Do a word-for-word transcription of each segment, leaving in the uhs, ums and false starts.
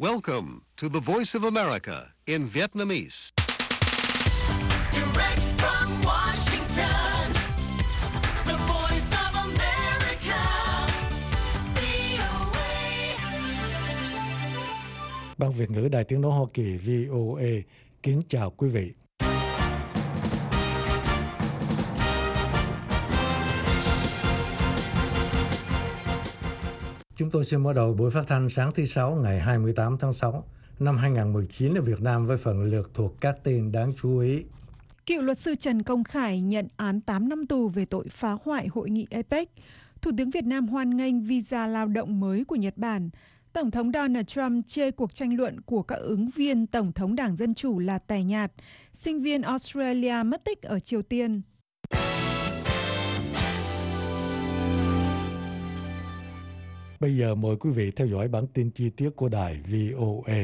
Welcome to the Voice of America in Vietnamese. Direct from Washington, the Voice of America, vê o a. Ban Việt ngữ Đài Tiếng nói Hoa Kỳ vê o a kính chào quý vị. Chúng tôi xin mở đầu buổi phát thanh sáng thứ Sáu ngày hai mươi tám tháng sáu năm hai nghìn không trăm mười chín ở Việt Nam với phần lượt thuộc các tin đáng chú ý. Cựu luật sư Trần Công Khải nhận án tám năm tù về tội phá hoại hội nghị a pếch. Thủ tướng Việt Nam hoan nghênh visa lao động mới của Nhật Bản. Tổng thống Donald Trump chê cuộc tranh luận của các ứng viên Tổng thống Đảng Dân Chủ là tẻ nhạt. Sinh viên Australia mất tích ở Triều Tiên. Bây giờ mời quý vị theo dõi bản tin chi tiết của đài vê o a.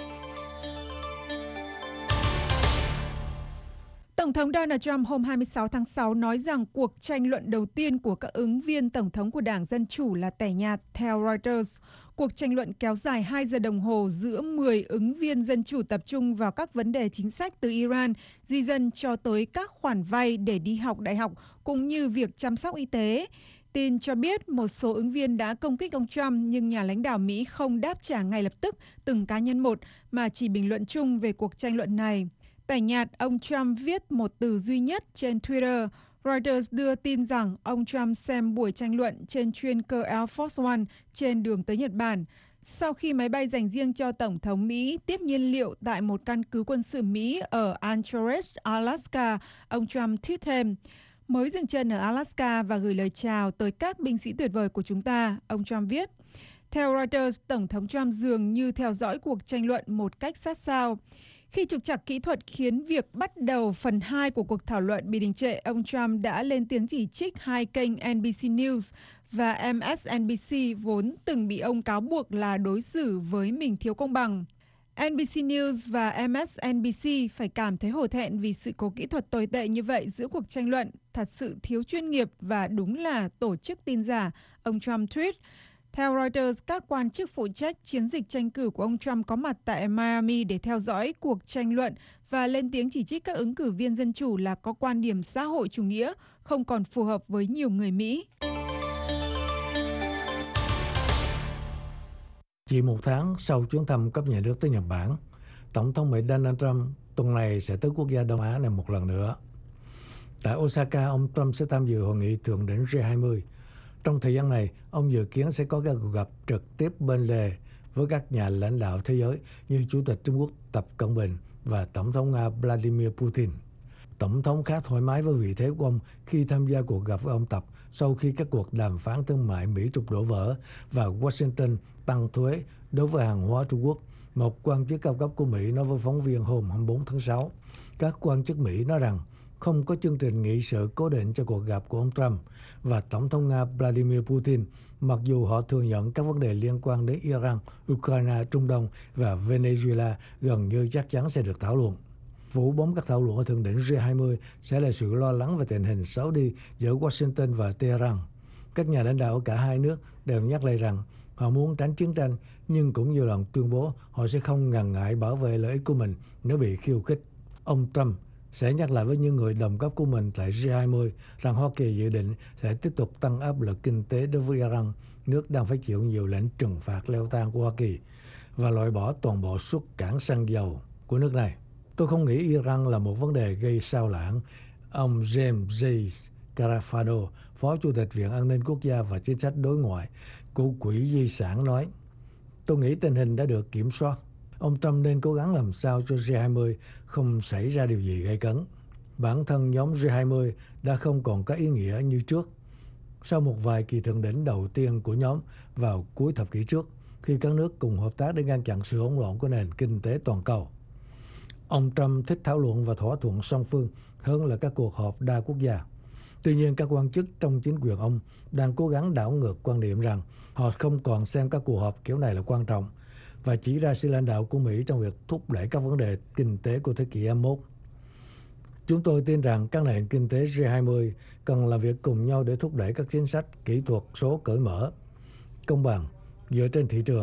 Tổng thống Donald Trump hôm hai mươi sáu tháng sáu nói rằng cuộc tranh luận đầu tiên của các ứng viên Tổng thống của Đảng Dân Chủ là tẻ nhạt, theo Reuters. Cuộc tranh luận kéo dài hai giờ đồng hồ giữa mười ứng viên Dân Chủ tập trung vào các vấn đề chính sách từ Iran, di dân cho tới các khoản vay để đi học đại học, cũng như việc chăm sóc y tế. Tin cho biết một số ứng viên đã công kích ông Trump, nhưng nhà lãnh đạo Mỹ không đáp trả ngay lập tức từng cá nhân một, mà chỉ bình luận chung về cuộc tranh luận này. Tẻ nhạt, ông Trump viết một từ duy nhất trên Twitter. Reuters đưa tin rằng ông Trump xem buổi tranh luận trên chuyên cơ Air Force One trên đường tới Nhật Bản. Sau khi máy bay dành riêng cho Tổng thống Mỹ tiếp nhiên liệu tại một căn cứ quân sự Mỹ ở Anchorage, Alaska, ông Trump tweet thêm: mới dừng chân ở Alaska và gửi lời chào tới các binh sĩ tuyệt vời của chúng ta, ông Trump viết. Theo Reuters, Tổng thống Trump dường như theo dõi cuộc tranh luận một cách sát sao. Khi trục trặc kỹ thuật khiến việc bắt đầu phần hai của cuộc thảo luận bị đình trệ, ông Trump đã lên tiếng chỉ trích hai kênh en bê xê News và em ét en bê xê vốn từng bị ông cáo buộc là đối xử với mình thiếu công bằng. en bê xê News và em ét en bê xê phải cảm thấy hổ thẹn vì sự cố kỹ thuật tồi tệ như vậy giữa cuộc tranh luận, thật sự thiếu chuyên nghiệp và đúng là tổ chức tin giả, ông Trump tweet. Theo Reuters, các quan chức phụ trách chiến dịch tranh cử của ông Trump có mặt tại Miami để theo dõi cuộc tranh luận và lên tiếng chỉ trích các ứng cử viên Dân Chủ là có quan điểm xã hội chủ nghĩa, không còn phù hợp với nhiều người Mỹ. Chỉ một tháng sau chuyến thăm cấp nhà nước tới Nhật Bản, Tổng thống Mỹ Donald Trump tuần này sẽ tới quốc gia Đông Á này một lần nữa. Tại Osaka, ông Trump sẽ tham dự hội nghị thượng đỉnh G hai mươi. Trong thời gian này, ông dự kiến sẽ có các cuộc gặp trực tiếp bên lề với các nhà lãnh đạo thế giới như Chủ tịch Trung Quốc Tập Cận Bình và Tổng thống Nga Vladimir Putin. Tổng thống khá thoải mái với vị thế của ông khi tham gia cuộc gặp với ông Tập sau khi các cuộc đàm phán thương mại Mỹ trục đổ vỡ và Washington tăng thuế đối với hàng hóa Trung Quốc. Một quan chức cao cấp của Mỹ nói với phóng viên hôm hai mươi bốn tháng sáu. Các quan chức Mỹ nói rằng không có chương trình nghị sự cố định cho cuộc gặp của ông Trump và Tổng thống Nga Vladimir Putin, mặc dù họ thừa nhận các vấn đề liên quan đến Iran, Ukraine, Trung Đông và Venezuela gần như chắc chắn sẽ được thảo luận. Phủ bóng các thảo luận ở thượng đỉnh G hai mươi sẽ là sự lo lắng về tình hình xấu đi giữa Washington và Tehran. Các nhà lãnh đạo ở cả hai nước đều nhắc lại rằng họ muốn tránh chiến tranh, nhưng cũng nhiều lần tuyên bố họ sẽ không ngần ngại bảo vệ lợi ích của mình nếu bị khiêu khích. Ông Trump sẽ nhắc lại với những người đồng cấp của mình tại G hai mươi rằng Hoa Kỳ dự định sẽ tiếp tục tăng áp lực kinh tế đối với Iran, nước đang phải chịu nhiều lệnh trừng phạt leo thang của Hoa Kỳ, và loại bỏ toàn bộ xuất cảng xăng dầu của nước này. Tôi không nghĩ Iran là một vấn đề gây sao lãng, ông James J. Carafano, Phó Chủ tịch Viện An ninh Quốc gia và Chính sách Đối ngoại của Quỹ Di sản nói. Tôi nghĩ tình hình đã được kiểm soát. Ông Trump nên cố gắng làm sao cho G hai mươi không xảy ra điều gì gây cấn. Bản thân nhóm G hai mươi đã không còn có ý nghĩa như trước. Sau một vài kỳ thượng đỉnh đầu tiên của nhóm vào cuối thập kỷ trước, khi các nước cùng hợp tác để ngăn chặn sự hỗn loạn của nền kinh tế toàn cầu. Ông Trump thích thảo luận và thỏa thuận song phương hơn là các cuộc họp đa quốc gia. Tuy nhiên, các quan chức trong chính quyền ông đang cố gắng đảo ngược quan điểm rằng họ không còn xem các cuộc họp kiểu này là quan trọng và chỉ ra sự lãnh đạo của Mỹ trong việc thúc đẩy các vấn đề kinh tế của thế kỷ hai mươi mốt. Chúng tôi tin rằng các nền kinh tế G hai mươi cần làm việc cùng nhau để thúc đẩy các chính sách kỹ thuật số cởi mở, công bằng, dựa trên thị trường,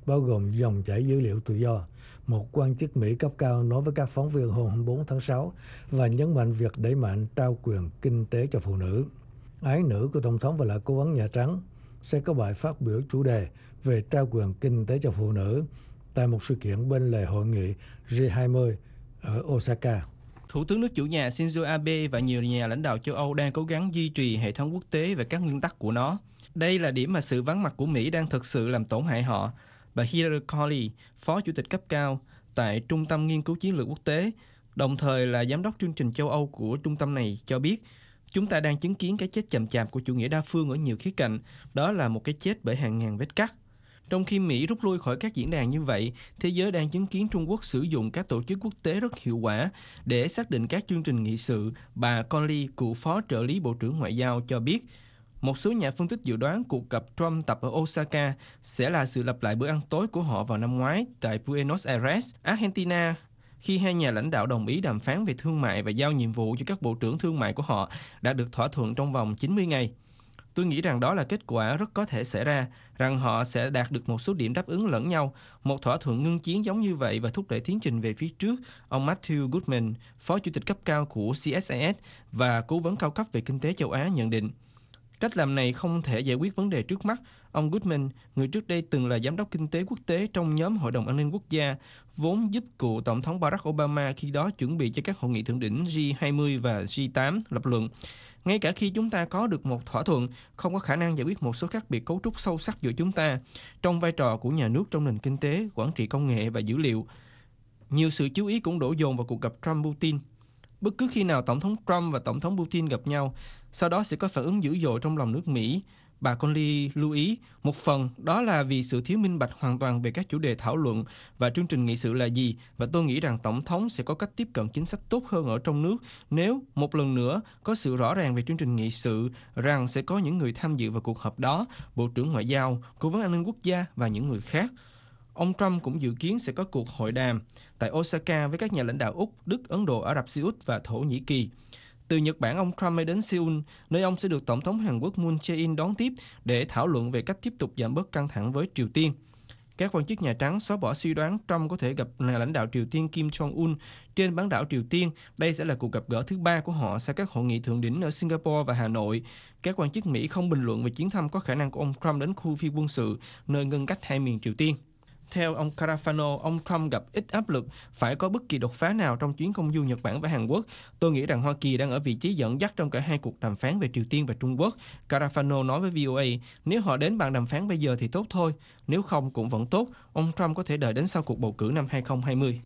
bao gồm dòng chảy dữ liệu tự do. Một quan chức Mỹ cấp cao nói với các phóng viên hôm hai mươi bốn tháng sáu và nhấn mạnh việc đẩy mạnh trao quyền kinh tế cho phụ nữ. Ái nữ của Tổng thống và là cố vấn Nhà Trắng sẽ có bài phát biểu chủ đề về trao quyền kinh tế cho phụ nữ tại một sự kiện bên lề hội nghị G hai mươi ở Osaka. Thủ tướng nước chủ nhà Shinzo Abe và nhiều nhà lãnh đạo châu Âu đang cố gắng duy trì hệ thống quốc tế và các nguyên tắc của nó. Đây là điểm mà sự vắng mặt của Mỹ đang thực sự làm tổn hại họ. Bà Hillary Colley, Phó Chủ tịch cấp cao tại Trung tâm Nghiên cứu Chiến lược Quốc tế, đồng thời là Giám đốc chương trình châu Âu của trung tâm này cho biết, chúng ta đang chứng kiến cái chết chậm chạp của chủ nghĩa đa phương ở nhiều khía cạnh. Đó là một cái chết bởi hàng ngàn vết cắt. Trong khi Mỹ rút lui khỏi các diễn đàn như vậy, thế giới đang chứng kiến Trung Quốc sử dụng các tổ chức quốc tế rất hiệu quả để xác định các chương trình nghị sự. Bà Conley, cựu phó trợ lý Bộ trưởng Ngoại giao, cho biết, một số nhà phân tích dự đoán cuộc gặp Trump tập ở Osaka sẽ là sự lặp lại bữa ăn tối của họ vào năm ngoái tại Buenos Aires, Argentina, khi hai nhà lãnh đạo đồng ý đàm phán về thương mại và giao nhiệm vụ cho các bộ trưởng thương mại của họ đã được thỏa thuận trong vòng chín mươi ngày. Tôi nghĩ rằng đó là kết quả rất có thể xảy ra, rằng họ sẽ đạt được một số điểm đáp ứng lẫn nhau, một thỏa thuận ngưng chiến giống như vậy và thúc đẩy tiến trình về phía trước, ông Matthew Goodman, Phó Chủ tịch cấp cao của C S I S và Cố vấn cao cấp về kinh tế châu Á nhận định. Cách làm này không thể giải quyết vấn đề trước mắt. Ông Goodman, người trước đây từng là giám đốc kinh tế quốc tế trong nhóm Hội đồng An ninh Quốc gia, vốn giúp cựu Tổng thống Barack Obama khi đó chuẩn bị cho các hội nghị thượng đỉnh G hai mươi và G tám lập luận. Ngay cả khi chúng ta có được một thỏa thuận, không có khả năng giải quyết một số khác biệt cấu trúc sâu sắc giữa chúng ta trong vai trò của nhà nước trong nền kinh tế, quản trị công nghệ và dữ liệu. Nhiều sự chú ý cũng đổ dồn vào cuộc gặp Trump-Putin. Bất cứ khi nào Tổng thống Trump và Tổng thống Putin gặp nhau, sau đó sẽ có phản ứng dữ dội trong lòng nước Mỹ. Bà Conley lưu ý, một phần đó là vì sự thiếu minh bạch hoàn toàn về các chủ đề thảo luận và chương trình nghị sự là gì, và tôi nghĩ rằng Tổng thống sẽ có cách tiếp cận chính sách tốt hơn ở trong nước nếu, một lần nữa, có sự rõ ràng về chương trình nghị sự, rằng sẽ có những người tham dự vào cuộc họp đó, Bộ trưởng Ngoại giao, Cố vấn An ninh Quốc gia và những người khác. Ông Trump cũng dự kiến sẽ có cuộc hội đàm tại Osaka với các nhà lãnh đạo Úc, Đức, Ấn Độ, Ả Rập Xê Út và Thổ Nhĩ Kỳ. Từ Nhật Bản, ông Trump mới đến Seoul, nơi ông sẽ được Tổng thống Hàn Quốc Moon Jae-in đón tiếp để thảo luận về cách tiếp tục giảm bớt căng thẳng với Triều Tiên. Các quan chức Nhà Trắng xóa bỏ suy đoán Trump có thể gặp nhà lãnh đạo Triều Tiên Kim Jong-un trên bán đảo Triều Tiên. Đây sẽ là cuộc gặp gỡ thứ ba của họ sau các hội nghị thượng đỉnh ở Singapore và Hà Nội. Các quan chức Mỹ không bình luận về chuyến thăm có khả năng của ông Trump đến khu phi quân sự, nơi ngăn cách hai miền Triều Tiên. Theo ông Carafano, ông Trump gặp ít áp lực phải có bất kỳ đột phá nào trong chuyến công du Nhật Bản và Hàn Quốc. Tôi nghĩ rằng Hoa Kỳ đang ở vị trí dẫn dắt trong cả hai cuộc đàm phán về Triều Tiên và Trung Quốc. Carafano nói với vê o a, nếu họ đến bàn đàm phán bây giờ thì tốt thôi, nếu không cũng vẫn tốt. Ông Trump có thể đợi đến sau cuộc bầu cử năm hai không hai không.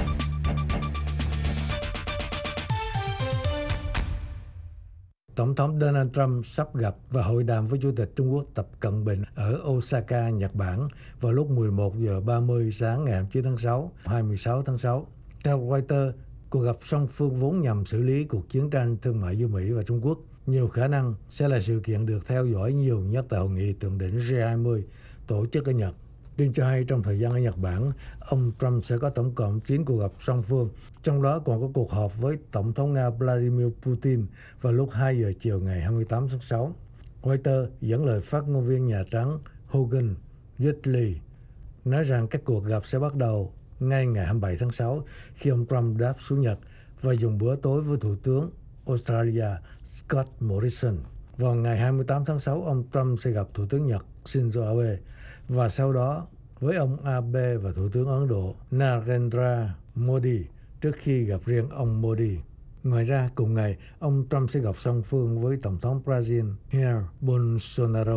Tổng thống Donald Trump sắp gặp và hội đàm với Chủ tịch Trung Quốc Tập Cận Bình ở Osaka, Nhật Bản vào lúc mười một giờ ba mươi sáng ngày hai mươi chín tháng sáu, hai mươi sáu tháng sáu. Theo Reuters, cuộc gặp song phương vốn nhằm xử lý cuộc chiến tranh thương mại giữa Mỹ và Trung Quốc. Nhiều khả năng sẽ là sự kiện được theo dõi nhiều nhất tại hội nghị thượng đỉnh G hai mươi tổ chức ở Nhật. Tin cho hay trong thời gian ở Nhật Bản, ông Trump sẽ có tổng cộng chín cuộc gặp song phương, trong đó còn có cuộc họp với Tổng thống Nga Vladimir Putin vào lúc hai giờ chiều ngày hai mươi tám tháng sáu. Reuters dẫn lời phát ngôn viên Nhà Trắng Hogan Gidley nói rằng các cuộc gặp sẽ bắt đầu ngay ngày hai mươi bảy tháng sáu khi ông Trump đáp xuống Nhật và dùng bữa tối với Thủ tướng Australia Scott Morrison. Vào ngày hai mươi tám tháng sáu, ông Trump sẽ gặp Thủ tướng Nhật Shinzo Abe và sau đó với ông Abe và Thủ tướng Ấn Độ Narendra Modi trước khi gặp riêng ông Modi. Ngoài ra, cùng ngày, ông Trump sẽ gặp song phương với Tổng thống Brazil Jair Bolsonaro.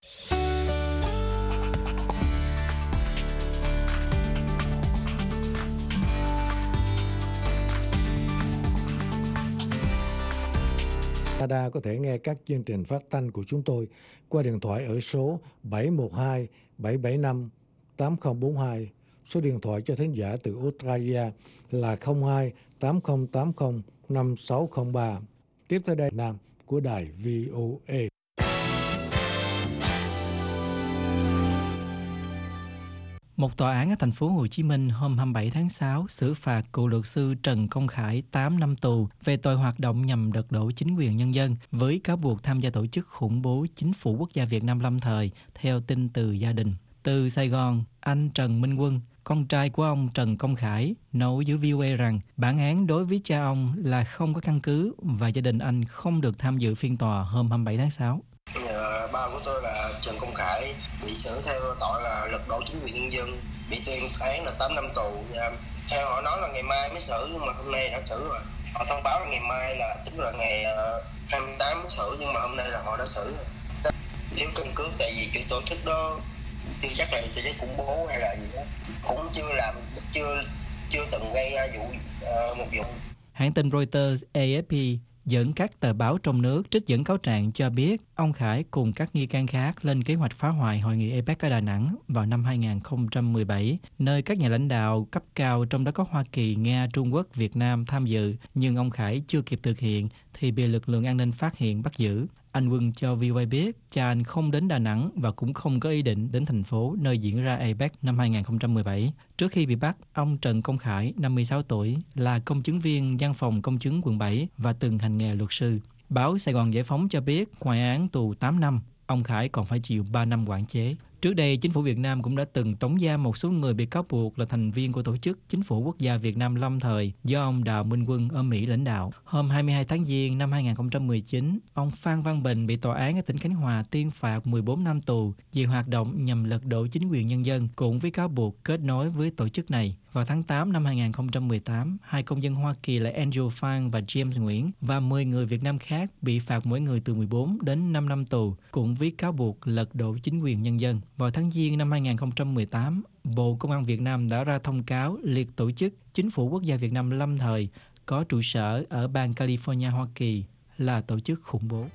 Canada có thể nghe các chương trình phát thanh của chúng tôi qua điện thoại ở số bảy một hai bảy bảy năm tám không bốn hai. Số điện thoại cho thính giả từ Australia là không hai tám không tám không năm sáu không ba. Tiếp theo đây Nam của đài vê o a. Một tòa án ở thành phố Hồ Chí Minh hôm hai mươi bảy tháng sáu xử phạt cựu luật sư Trần Công Khải tám năm tù về tội hoạt động nhằm lật đổ chính quyền nhân dân với cáo buộc tham gia tổ chức khủng bố Chính phủ Quốc gia Việt Nam lâm thời, theo tin từ gia đình. Từ Sài Gòn, anh Trần Minh Quân, con trai của ông Trần Công Khải, nói với vê o a rằng bản án đối với cha ông là không có căn cứ và gia đình anh không được tham dự phiên tòa hôm hai mươi bảy tháng sáu. Nhờ ba của tôi là Trần Công Khải bị xử theo tội là lật đổ chính quyền nhân dân, bị tuyên án là tám năm tù giam. Theo họ nói là ngày mai mới xử nhưng mà hôm nay đã xử rồi. Họ thông báo là ngày mai là tức là ngày hai mươi tám mới xử nhưng mà hôm nay là họ đã xử rồi. Nếu căn cứ tại vì chuyện tổ chức đó chưa chắc là tổ chức khủng bố hay là gì đó, cũng chưa làm chưa chưa từng gây ra vụ uh, một vụ. Hãng tin Reuters a ép pê dẫn các tờ báo trong nước trích dẫn cáo trạng cho biết ông Khải cùng các nghi can khác lên kế hoạch phá hoại hội nghị a pếc ở Đà Nẵng vào năm hai không một bảy, nơi các nhà lãnh đạo cấp cao trong đó có Hoa Kỳ, Nga, Trung Quốc, Việt Nam tham dự, nhưng ông Khải chưa kịp thực hiện thì bị lực lượng an ninh phát hiện bắt giữ. Anh Quân cho vê o a biết cha anh không đến Đà Nẵng và cũng không có ý định đến thành phố nơi diễn ra a pếc năm hai không một bảy. Trước khi bị bắt, ông Trần Công Khải, năm mươi sáu tuổi, là công chứng viên văn phòng công chứng quận bảy và từng hành nghề luật sư. Báo Sài Gòn Giải phóng cho biết ngoài án tù tám năm, ông Khải còn phải chịu ba năm quản chế. Trước đây, chính phủ Việt Nam cũng đã từng tống giam một số người bị cáo buộc là thành viên của tổ chức Chính phủ Quốc gia Việt Nam lâm thời do ông Đào Minh Quân ở Mỹ lãnh đạo. Hôm hai mươi hai tháng Giêng năm hai không một chín, ông Phan Văn Bình bị tòa án ở tỉnh Khánh Hòa tuyên phạt mười bốn năm tù vì hoạt động nhằm lật đổ chính quyền nhân dân, cũng với cáo buộc kết nối với tổ chức này. Vào tháng tám năm hai không một tám, hai công dân Hoa Kỳ là Andrew Phan và James Nguyễn và mười người Việt Nam khác bị phạt mỗi người từ mười bốn đến năm năm tù, cũng với cáo buộc lật đổ chính quyền nhân dân. Vào tháng Giêng năm hai không một tám, Bộ Công an Việt Nam đã ra thông cáo liệt tổ chức Chính phủ Quốc gia Việt Nam lâm thời có trụ sở ở bang California, Hoa Kỳ là tổ chức khủng bố.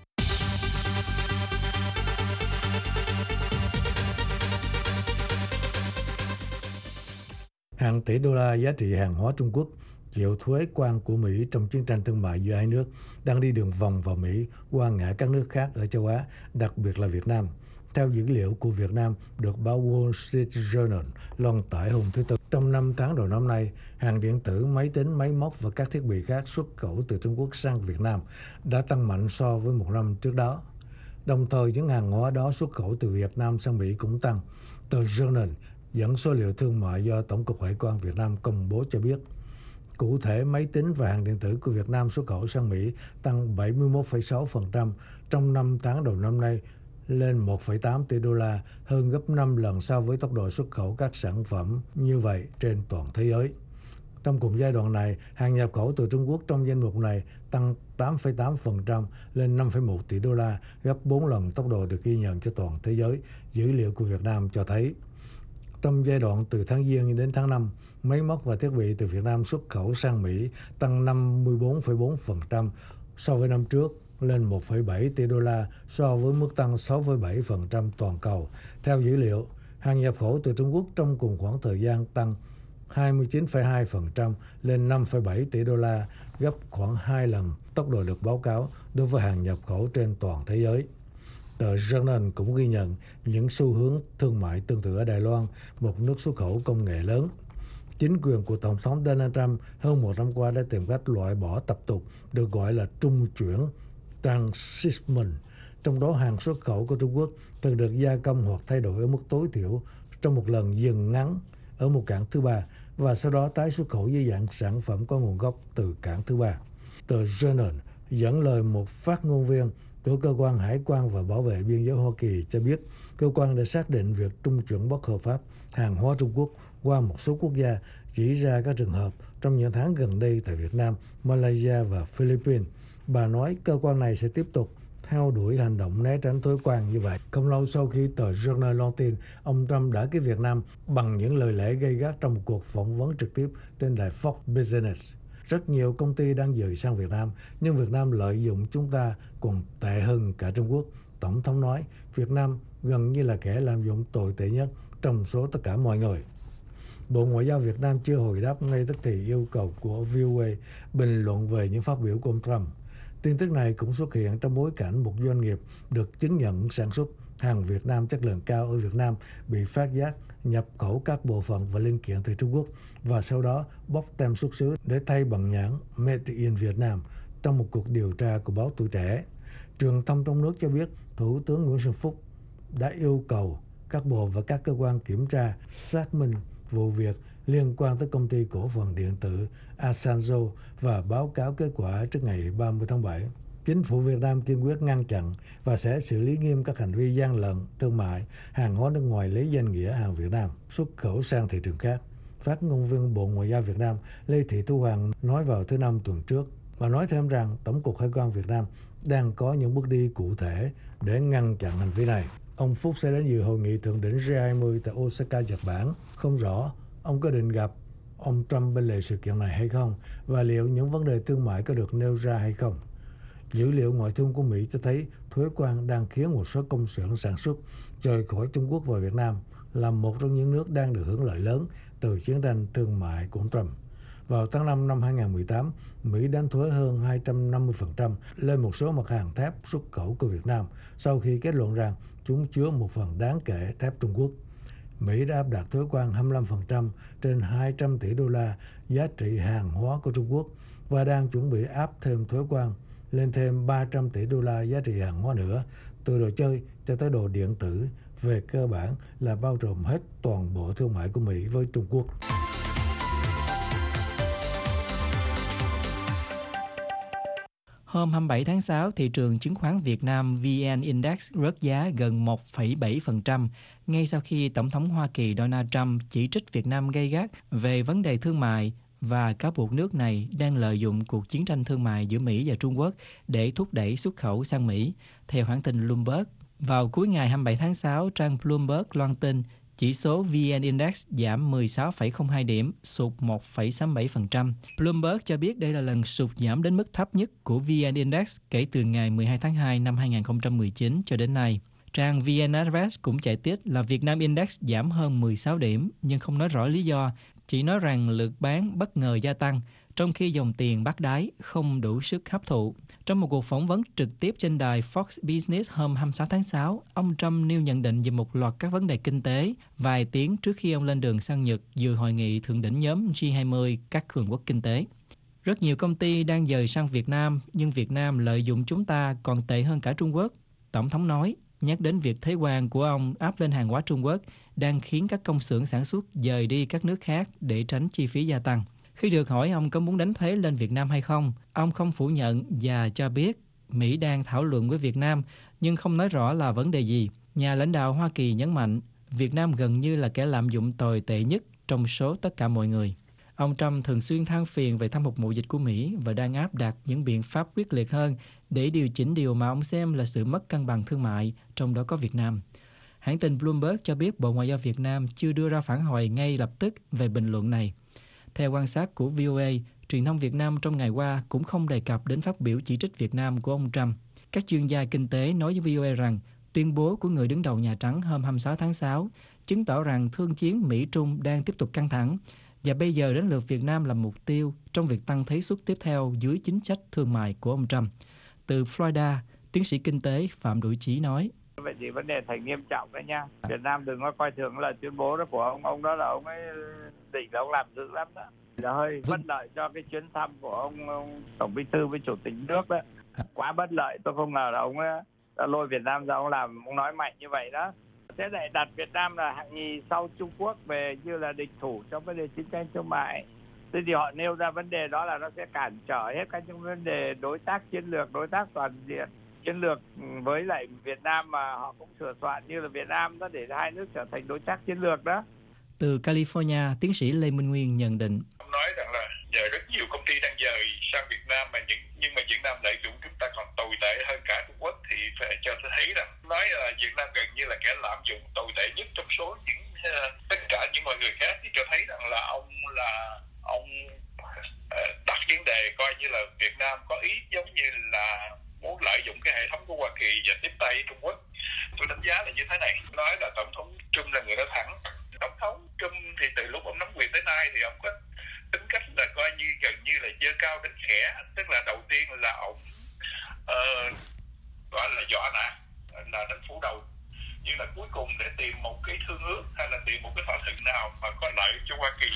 Hàng tỷ đô la giá trị hàng hóa Trung Quốc chịu thuế quan của Mỹ trong chiến tranh thương mại giữa hai nước đang đi đường vòng vào Mỹ qua ngã các nước khác ở châu Á, đặc biệt là Việt Nam. Theo dữ liệu của Việt Nam được báo Wall Street Journal loan tải hôm thứ Tư, trong năm tháng đầu năm nay, hàng điện tử, máy tính, máy móc và các thiết bị khác xuất khẩu từ Trung Quốc sang Việt Nam đã tăng mạnh so với một năm trước đó. Đồng thời, những hàng hóa đó xuất khẩu từ Việt Nam sang Mỹ cũng tăng. Tờ Journal dẫn số liệu thương mại do Tổng cục Hải quan Việt Nam công bố cho biết. Cụ thể, máy tính và hàng điện tử của Việt Nam xuất khẩu sang Mỹ tăng bảy mươi mốt phẩy sáu phần trăm trong năm tháng đầu năm nay, lên một phẩy tám tỷ đô la, hơn gấp năm lần so với tốc độ xuất khẩu các sản phẩm như vậy trên toàn thế giới. Trong cùng giai đoạn này, hàng nhập khẩu từ Trung Quốc trong danh mục này tăng tám phẩy tám phần trăm lên năm phẩy một tỷ đô la, gấp bốn lần tốc độ được ghi nhận cho toàn thế giới, dữ liệu của Việt Nam cho thấy. Trong giai đoạn từ tháng Giêng đến tháng năm, máy móc và thiết bị từ Việt Nam xuất khẩu sang Mỹ tăng năm mươi bốn phẩy bốn phần trăm so với năm trước, lên một phẩy bảy tỷ đô la so với mức tăng sáu phẩy bảy phần trăm toàn cầu. Theo dữ liệu, hàng nhập khẩu từ Trung Quốc trong cùng khoảng thời gian tăng hai mươi chín phẩy hai phần trăm lên năm phẩy bảy tỷ đô la, gấp khoảng hai lần tốc độ được báo cáo đối với hàng nhập khẩu trên toàn thế giới. Tờ Journal cũng ghi nhận những xu hướng thương mại tương tự ở Đài Loan, một nước xuất khẩu công nghệ lớn. Chính quyền của Tổng thống Donald Trump hơn một năm qua đã tìm cách loại bỏ tập tục được gọi là trung chuyển transshipment, trong đó hàng xuất khẩu của Trung Quốc thường được gia công hoặc thay đổi ở mức tối thiểu trong một lần dừng ngắn ở một cảng thứ ba và sau đó tái xuất khẩu dưới dạng sản phẩm có nguồn gốc từ cảng thứ ba. Tờ Journal dẫn lời một phát ngôn viên của Cơ quan Hải quan và Bảo vệ Biên giới Hoa Kỳ cho biết cơ quan đã xác định việc trung chuyển bất hợp pháp hàng hóa Trung Quốc qua một số quốc gia, chỉ ra các trường hợp trong những tháng gần đây tại Việt Nam, Malaysia và Philippines. Bà nói cơ quan này sẽ tiếp tục theo đuổi hành động né tránh thuế quan như vậy. Không lâu sau khi tờ Journal loan tin, ông Trump đã ký Việt Nam bằng những lời lẽ gay gắt trong một cuộc phỏng vấn trực tiếp trên đài Fox Business. Rất nhiều công ty đang dời sang Việt Nam, nhưng Việt Nam lợi dụng chúng ta còn tệ hơn cả Trung Quốc. Tổng thống nói Việt Nam gần như là kẻ làm dụng tồi tệ nhất trong số tất cả mọi người. Bộ Ngoại giao Việt Nam chưa hồi đáp ngay tức thì yêu cầu của vê o a bình luận về những phát biểu của ông Trump. Tin tức này cũng xuất hiện trong bối cảnh một doanh nghiệp được chứng nhận sản xuất hàng Việt Nam chất lượng cao ở Việt Nam bị phát giác nhập khẩu các bộ phận và linh kiện từ Trung Quốc và sau đó bóc tem xuất xứ để thay bằng nhãn Made in Vietnam trong một cuộc điều tra của báo Tuổi Trẻ. Truyền thông trong nước cho biết Thủ tướng Nguyễn Xuân Phúc đã yêu cầu các bộ và các cơ quan kiểm tra xác minh vụ việc liên quan tới công ty cổ phần điện tử Asanzo và báo cáo kết quả trước ngày ba mươi tháng bảy. Chính phủ Việt Nam kiên quyết ngăn chặn và sẽ xử lý nghiêm các hành vi gian lận thương mại hàng hóa nước ngoài lấy danh nghĩa hàng Việt Nam xuất khẩu sang thị trường khác. Phát ngôn viên Bộ Ngoại giao Việt Nam Lê Thị Thu Hằng nói vào thứ Năm tuần trước và nói thêm rằng Tổng cục Hải quan Việt Nam đang có những bước đi cụ thể để ngăn chặn hành vi này. Ông Phúc sẽ đến dự hội nghị thượng đỉnh G hai mươi tại Osaka, Nhật Bản. Không rõ ông có định gặp ông Trump bên lề sự kiện này hay không và liệu những vấn đề thương mại có được nêu ra hay không. Dữ liệu ngoại thương của Mỹ cho thấy thuế quan đang khiến một số công xưởng sản xuất rời khỏi Trung Quốc và Việt Nam là một trong những nước đang được hưởng lợi lớn từ chiến tranh thương mại của Trump. Vào tháng năm năm hai không một tám, Mỹ đánh thuế hơn hai trăm năm mươi phần trăm lên một số mặt hàng thép xuất khẩu của Việt Nam sau khi kết luận rằng chúng chứa một phần đáng kể thép Trung Quốc. Mỹ đã áp đặt thuế quan hai mươi lăm phần trăm trên hai trăm tỷ đô la giá trị hàng hóa của Trung Quốc và đang chuẩn bị áp thêm thuế quan lên thêm ba trăm tỷ đô la giá trị hàng hóa nữa, từ đồ chơi cho tới đồ điện tử, về cơ bản là bao trùm hết toàn bộ thương mại của Mỹ với Trung Quốc. Hôm hai mươi bảy tháng sáu, thị trường chứng khoán Việt Nam vê en Index rớt giá gần một phẩy bảy phần trăm ngay sau khi Tổng thống Hoa Kỳ Donald Trump chỉ trích Việt Nam gay gắt về vấn đề thương mại và cáo buộc nước này đang lợi dụng cuộc chiến tranh thương mại giữa Mỹ và Trung Quốc để thúc đẩy xuất khẩu sang Mỹ. Theo hãng tin Bloomberg, vào cuối ngày hai mươi bảy tháng sáu, trang Bloomberg loan tin chỉ số vê en Index giảm mười sáu phẩy không hai điểm, sụt một phẩy sáu mươi bảy phần trăm. Bloomberg cho biết đây là lần sụt giảm đến mức thấp nhất của vê en Index kể từ ngày mười hai tháng hai năm hai không một chín cho đến nay. Trang vê en Advance cũng chạy tiết là Việt Nam Index giảm hơn mười sáu điểm, nhưng không nói rõ lý do, chỉ nói rằng lực bán bất ngờ gia tăng, trong khi dòng tiền bắt đáy không đủ sức hấp thụ. Trong một cuộc phỏng vấn trực tiếp trên đài Fox Business hôm hai mươi sáu tháng sáu, ông Trump nêu nhận định về một loạt các vấn đề kinh tế vài tiếng trước khi ông lên đường sang Nhật dự hội nghị thượng đỉnh nhóm G hai mươi các cường quốc kinh tế. Rất nhiều công ty đang dời sang Việt Nam, nhưng Việt Nam lợi dụng chúng ta còn tệ hơn cả Trung Quốc. Tổng thống nói, nhắc đến việc thuế quan của ông áp lên hàng hóa Trung Quốc đang khiến các công xưởng sản xuất dời đi các nước khác để tránh chi phí gia tăng. Khi được hỏi ông có muốn đánh thuế lên Việt Nam hay không, ông không phủ nhận và cho biết Mỹ đang thảo luận với Việt Nam nhưng không nói rõ là vấn đề gì. Nhà lãnh đạo Hoa Kỳ nhấn mạnh Việt Nam gần như là kẻ lạm dụng tồi tệ nhất trong số tất cả mọi người. Ông Trump thường xuyên than phiền về thâm hụt mậu dịch của Mỹ và đang áp đặt những biện pháp quyết liệt hơn để điều chỉnh điều mà ông xem là sự mất cân bằng thương mại, trong đó có Việt Nam. Hãng tin Bloomberg cho biết Bộ Ngoại giao Việt Nam chưa đưa ra phản hồi ngay lập tức về bình luận này. Theo quan sát của vê o a, truyền thông Việt Nam trong ngày qua cũng không đề cập đến phát biểu chỉ trích Việt Nam của ông Trump. Các chuyên gia kinh tế nói với vê o a rằng tuyên bố của người đứng đầu Nhà Trắng hôm hai mươi sáu tháng sáu chứng tỏ rằng thương chiến Mỹ-Trung đang tiếp tục căng thẳng và bây giờ đến lượt Việt Nam làm mục tiêu trong việc tăng thuế suất tiếp theo dưới chính sách thương mại của ông Trump. Từ Florida, tiến sĩ kinh tế Phạm Đũi Chí nói. Vậy thì vấn đề thành nghiêm trọng đấy nha. Việt Nam đừng có coi thường lời tuyên bố đó của ông. Ông đó là ông ấy định là ông làm dữ lắm đó. Là hơi bất lợi cho cái chuyến thăm của ông, ông Tổng Bí thư với Chủ tịch nước đó. Quá bất lợi, tôi không ngờ là ông ấy đã lôi Việt Nam ra ông làm, ông nói mạnh như vậy đó. Thế lại đặt Việt Nam là hạng nhì sau Trung Quốc về như là địch thủ trong vấn đề chiến tranh thương mại. Thế thì họ nêu ra vấn đề đó là nó sẽ cản trở hết các những vấn đề đối tác chiến lược, đối tác toàn diện, chiến lược với lại Việt Nam mà họ cũng sửa soạn như là Việt Nam đó để hai nước trở thành đối tác chiến lược đó. Từ California, tiến sĩ Lê Minh Nguyên nhận định. Ông nói rằng là giờ rất nhiều công ty đang dời sang Việt Nam mà những nhưng mà Việt Nam lợi dụng chúng ta còn tồi tệ hơn cả Trung Quốc thì phải cho tôi thấy rằng nói là Việt Nam gần như là kẻ lạm dụng tồi tệ nhất trong số những uh, tất cả những mọi người khác, thì cho thấy rằng là ông là ông uh, đặt vấn đề coi như là Việt Nam có ý giống như là muốn lợi dụng cái hệ thống của Hoa Kỳ và tiếp tay Trung Quốc. Tôi đánh giá là như thế này, nói là Tổng thống Trump là người nói thẳng. Tổng thống Trump thì từ lúc ông nắm quyền tới nay thì ông có tính cách là coi như gần như là giơ cao đánh khẽ, tức là đầu tiên là ông uh, gọi là dọa nạt, là đánh phủ đầu, nhưng là cuối cùng để tìm một cái thương ước hay là tìm một cái thỏa thuận nào mà có lợi cho Hoa Kỳ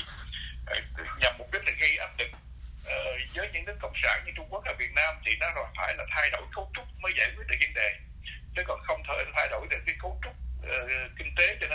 nhằm mục đích là gây áp lực uh, với những nước cộng sản như Trung Quốc và Việt Nam, thì nó phải là thay đổi cấu trúc mới giải quyết được vấn đề, chứ còn không thể thay đổi được cái cấu trúc uh, kinh tế cho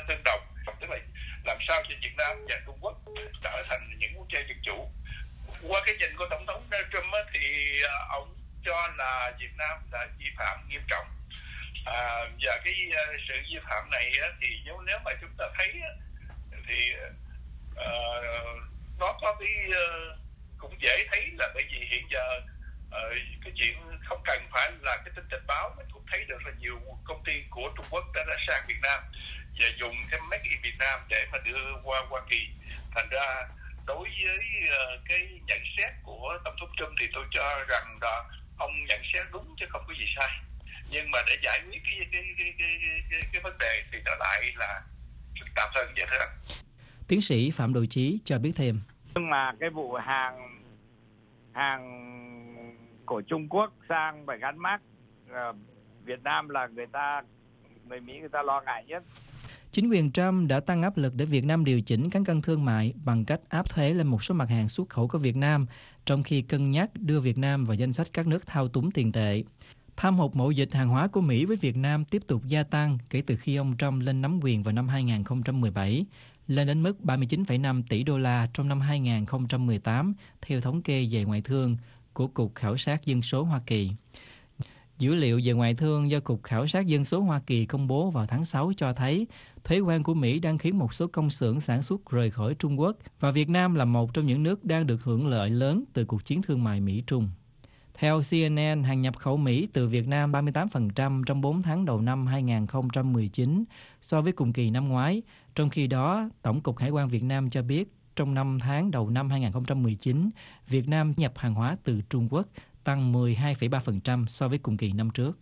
cho Việt Nam và Trung Quốc trở thành những quốc gia dân chủ. Qua cái nhìn của Tổng thống Trump á, thì ông cho là Việt Nam là vi phạm nghiêm trọng. À, và cái uh, sự vi phạm này á, thì nếu, nếu mà chúng ta thấy á, thì uh, nó có cái uh, cũng dễ thấy là bởi vì hiện giờ uh, cái chuyện không cần phải là cái tin tình báo, mình cũng thấy được là nhiều công ty của Trung Quốc đã, đã sang Việt Nam và dùng cái Make in Việt Nam để mà đưa qua Hoa Kỳ. Thành ra đối với uh, cái nhận xét của Tổng thống Trump thì tôi cho rằng là ông nhận xét đúng chứ không có gì sai. Nhưng mà để giải quyết cái cái cái cái cái, cái vấn đề thì nó lại là phức tạp hơn vậy thôi. Tiến sĩ Phạm Đội Chí cho biết thêm. Nhưng mà cái vụ hàng hàng của Trung Quốc sang phải gắn mác uh, Việt Nam là người ta người Mỹ người ta lo ngại nhất. Chính quyền Trump đã tăng áp lực để Việt Nam điều chỉnh cán cân thương mại bằng cách áp thuế lên một số mặt hàng xuất khẩu của Việt Nam, trong khi cân nhắc đưa Việt Nam vào danh sách các nước thao túng tiền tệ. Thâm hụt mậu dịch hàng hóa của Mỹ với Việt Nam tiếp tục gia tăng kể từ khi ông Trump lên nắm quyền vào năm hai nghìn không trăm mười bảy, lên đến mức ba mươi chín phẩy năm tỷ đô la trong năm hai nghìn không trăm mười tám, theo thống kê về ngoại thương của Cục Khảo sát Dân số Hoa Kỳ. Dữ liệu về ngoại thương do Cục Khảo sát Dân số Hoa Kỳ công bố vào tháng sáu cho thấy thuế quan của Mỹ đang khiến một số công xưởng sản xuất rời khỏi Trung Quốc, và Việt Nam là một trong những nước đang được hưởng lợi lớn từ cuộc chiến thương mại Mỹ-Trung. Theo C N N, hàng nhập khẩu Mỹ từ Việt Nam ba mươi tám phần trăm trong bốn tháng đầu năm hai nghìn không trăm mười chín so với cùng kỳ năm ngoái. Trong khi đó, Tổng cục Hải quan Việt Nam cho biết trong năm tháng đầu năm hai nghìn không trăm mười chín, Việt Nam nhập hàng hóa từ Trung Quốc tăng mười hai phẩy ba phần trăm so với cùng kỳ năm trước.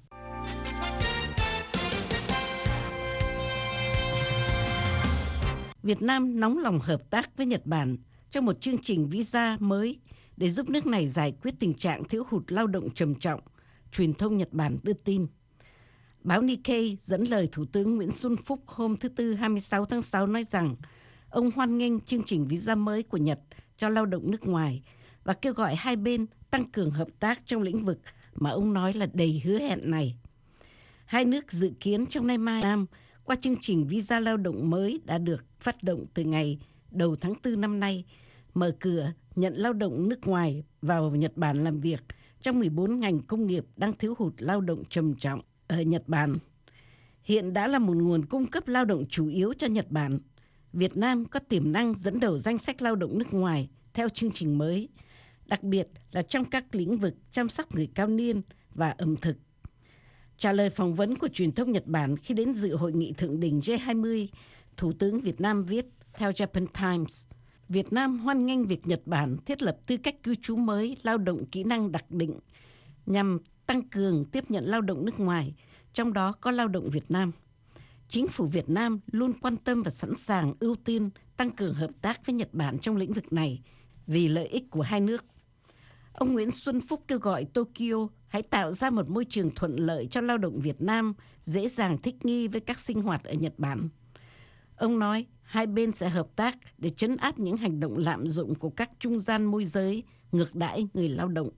Việt Nam nóng lòng hợp tác với Nhật Bản trong một chương trình visa mới để giúp nước này giải quyết tình trạng thiếu hụt lao động trầm trọng, truyền thông Nhật Bản đưa tin. Báo Nikkei dẫn lời Thủ tướng Nguyễn Xuân Phúc hôm thứ Tư hai mươi sáu tháng sáu nói rằng ông hoan nghênh chương trình visa mới của Nhật cho lao động nước ngoài và kêu gọi hai bên tăng cường hợp tác trong lĩnh vực mà ông nói là đầy hứa hẹn này. Hai nước dự kiến trong nay mai Nam qua chương trình visa lao động mới đã được phát động từ ngày đầu tháng tư năm nay, mở cửa nhận lao động nước ngoài vào Nhật Bản làm việc trong mười bốn ngành công nghiệp đang thiếu hụt lao động trầm trọng ở Nhật Bản. Hiện đã là một nguồn cung cấp lao động chủ yếu cho Nhật Bản. Việt Nam có tiềm năng dẫn đầu danh sách lao động nước ngoài theo chương trình mới, đặc biệt là trong các lĩnh vực chăm sóc người cao niên và ẩm thực. Trả lời phỏng vấn của truyền thông Nhật Bản khi đến dự hội nghị thượng đỉnh G hai mươi, Thủ tướng Việt Nam viết theo Japan Times, Việt Nam hoan nghênh việc Nhật Bản thiết lập tư cách cư trú mới lao động kỹ năng đặc định nhằm tăng cường tiếp nhận lao động nước ngoài, trong đó có lao động Việt Nam. Chính phủ Việt Nam luôn quan tâm và sẵn sàng ưu tiên tăng cường hợp tác với Nhật Bản trong lĩnh vực này vì lợi ích của hai nước. Ông Nguyễn Xuân Phúc kêu gọi Tokyo hãy tạo ra một môi trường thuận lợi cho lao động Việt Nam, dễ dàng thích nghi với các sinh hoạt ở Nhật Bản. Ông nói hai bên sẽ hợp tác để trấn áp những hành động lạm dụng của các trung gian môi giới, ngược đãi người lao động.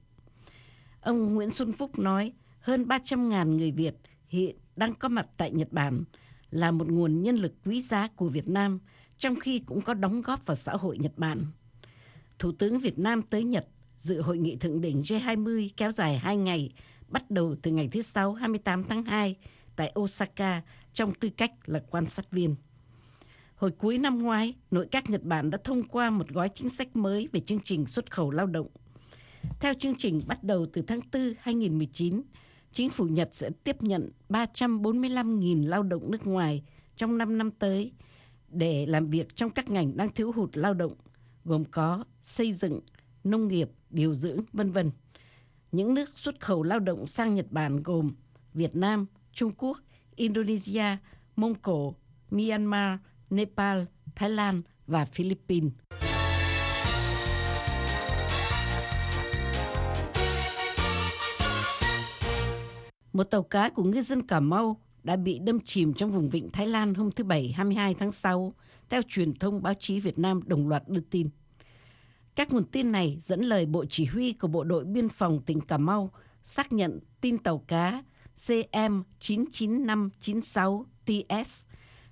Ông Nguyễn Xuân Phúc nói hơn ba trăm nghìn người Việt hiện đang có mặt tại Nhật Bản là một nguồn nhân lực quý giá của Việt Nam, trong khi cũng có đóng góp vào xã hội Nhật Bản. Thủ tướng Việt Nam tới Nhật dự hội nghị thượng đỉnh G hai mươi kéo dài hai ngày, bắt đầu từ ngày thứ Sáu hai mươi tám tháng hai tại Osaka trong tư cách là quan sát viên. Hồi cuối năm ngoái, nội các Nhật Bản đã thông qua một gói chính sách mới về chương trình xuất khẩu lao động. Theo chương trình bắt đầu từ tháng tư hai nghìn không trăm mười chín, chính phủ Nhật sẽ tiếp nhận ba trăm bốn mươi lăm nghìn lao động nước ngoài trong năm năm tới để làm việc trong các ngành đang thiếu hụt lao động, gồm có xây dựng, nông nghiệp, điều dưỡng, vân vân. Những nước xuất khẩu lao động sang Nhật Bản gồm Việt Nam, Trung Quốc, Indonesia, Mông Cổ, Myanmar, Nepal, Thái Lan và Philippines. Một tàu cá của ngư dân Cà Mau đã bị đâm chìm trong vùng vịnh Thái Lan hôm thứ Bảy hai mươi hai tháng sáu, theo truyền thông báo chí Việt Nam đồng loạt đưa tin. Các nguồn tin này dẫn lời Bộ Chỉ huy của Bộ đội Biên phòng tỉnh Cà Mau xác nhận tin tàu cá C M chín chín năm chín sáu T S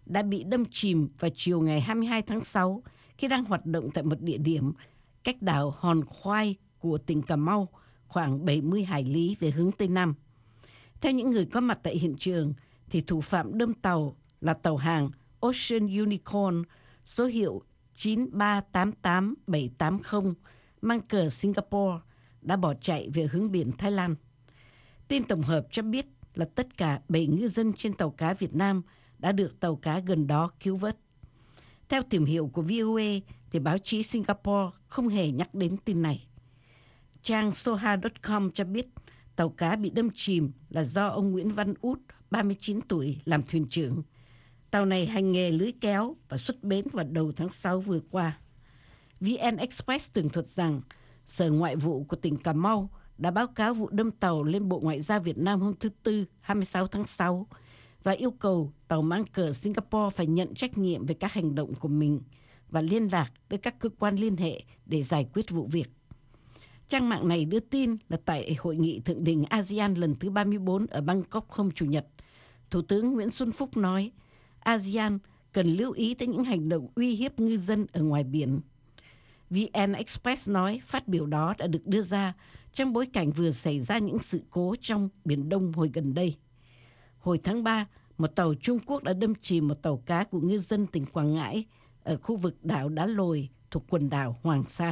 đã bị đâm chìm vào chiều ngày hai mươi hai tháng sáu khi đang hoạt động tại một địa điểm cách đảo Hòn Khoai của tỉnh Cà Mau khoảng bảy mươi hải lý về hướng Tây Nam. Theo những người có mặt tại hiện trường, thì thủ phạm đâm tàu là tàu hàng Ocean Unicorn số hiệu chín ba tám tám bảy tám không mang cờ Singapore đã bỏ chạy về hướng biển Thái Lan. Tin tổng hợp cho biết là tất cả bảy ngư dân trên tàu cá Việt Nam đã được tàu cá gần đó cứu vớt. Theo tìm hiểu của vê o a, thì báo chí Singapore không hề nhắc đến tin này. Trang soha chấm com cho biết tàu cá bị đâm chìm là do ông Nguyễn Văn Út, ba mươi chín tuổi, làm thuyền trưởng. Tàu này hành nghề lưới kéo và xuất bến vào đầu tháng sáu vừa qua. vê en Express tường thuật rằng Sở Ngoại vụ của tỉnh Cà Mau đã báo cáo vụ đâm tàu lên Bộ Ngoại giao Việt Nam hôm thứ Tư hai mươi sáu tháng sáu và yêu cầu tàu mang cờ Singapore phải nhận trách nhiệm về các hành động của mình và liên lạc với các cơ quan liên hệ để giải quyết vụ việc. Trang mạng này đưa tin là tại Hội nghị Thượng đỉnh a sê an lần thứ ba mươi tư ở Bangkok hôm Chủ nhật, Thủ tướng Nguyễn Xuân Phúc nói a sê an cần lưu ý tới những hành động uy hiếp ngư dân ở ngoài biển. vê en Express nói phát biểu đó đã được đưa ra trong bối cảnh vừa xảy ra những sự cố trong Biển Đông hồi gần đây. Hồi tháng ba, một tàu Trung Quốc đã đâm chìm một tàu cá của ngư dân tỉnh Quảng Ngãi ở khu vực đảo Đá Lồi thuộc quần đảo Hoàng Sa.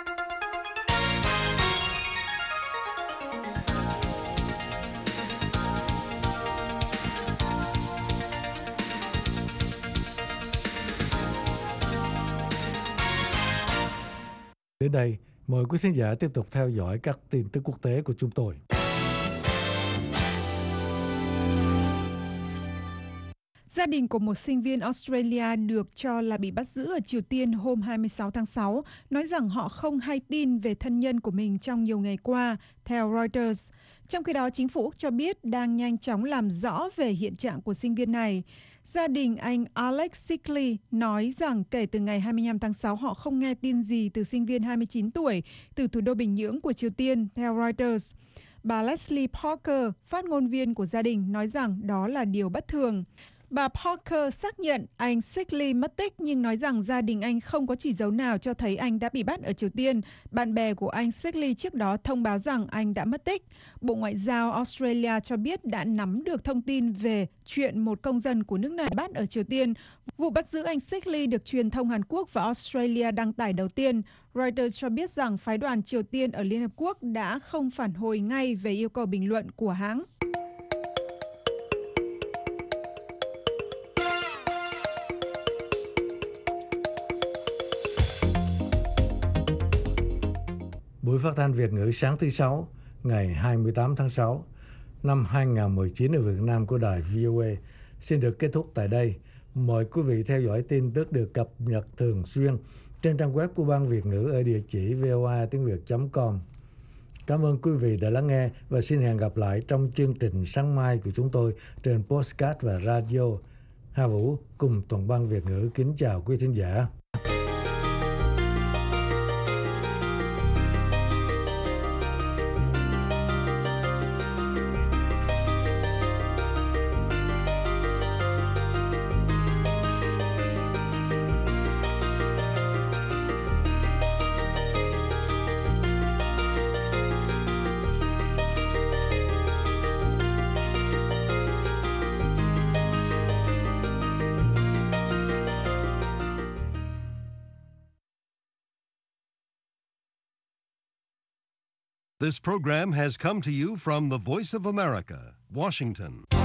Đến đây, mời quý khán giả tiếp tục theo dõi các tin tức quốc tế của chúng tôi. Gia đình của một sinh viên Australia được cho là bị bắt giữ ở Triều Tiên hôm hai mươi sáu tháng sáu, nói rằng họ không hay tin về thân nhân của mình trong nhiều ngày qua, theo Reuters. Trong khi đó, chính phủ Úc cho biết đang nhanh chóng làm rõ về hiện trạng của sinh viên này. Gia đình anh Alex Sickley nói rằng kể từ ngày hai mươi lăm tháng sáu họ không nghe tin gì từ sinh viên hai mươi chín tuổi từ thủ đô Bình Nhưỡng của Triều Tiên, theo Reuters. Bà Leslie Parker, phát ngôn viên của gia đình, nói rằng đó là điều bất thường. Bà Parker xác nhận anh Sickley mất tích nhưng nói rằng gia đình anh không có chỉ dấu nào cho thấy anh đã bị bắt ở Triều Tiên. Bạn bè của anh Sickley trước đó thông báo rằng anh đã mất tích. Bộ Ngoại giao Australia cho biết đã nắm được thông tin về chuyện một công dân của nước này bắt ở Triều Tiên. Vụ bắt giữ anh Sickley được truyền thông Hàn Quốc và Australia đăng tải đầu tiên. Reuters cho biết rằng phái đoàn Triều Tiên ở Liên Hợp Quốc đã không phản hồi ngay về yêu cầu bình luận của hãng. Buổi phát thanh Việt ngữ sáng thứ Sáu, ngày hai mươi tám tháng sáu năm hai nghìn không trăm mười chín ở Việt Nam của đài vê o a xin được kết thúc tại đây. Mời quý vị theo dõi tin tức được cập nhật thường xuyên trên trang web của Ban Việt ngữ ở địa chỉ voa tiếng việt chấm com. Cảm ơn quý vị đã lắng nghe và xin hẹn gặp lại trong chương trình sáng mai của chúng tôi trên podcast và radio. Hà Vũ cùng toàn ban Việt ngữ kính chào quý thính giả. This program has come to you from the Voice of America, Washington.